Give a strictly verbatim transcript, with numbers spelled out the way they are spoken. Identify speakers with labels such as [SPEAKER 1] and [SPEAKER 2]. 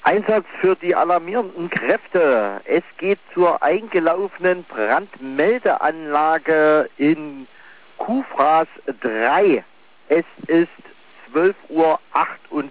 [SPEAKER 1] Einsatz für die alarmierenden Kräfte. Es geht zur eingelaufenen Brandmeldeanlage in Kufras drei. Es ist zwölf Uhr achtundvierzig.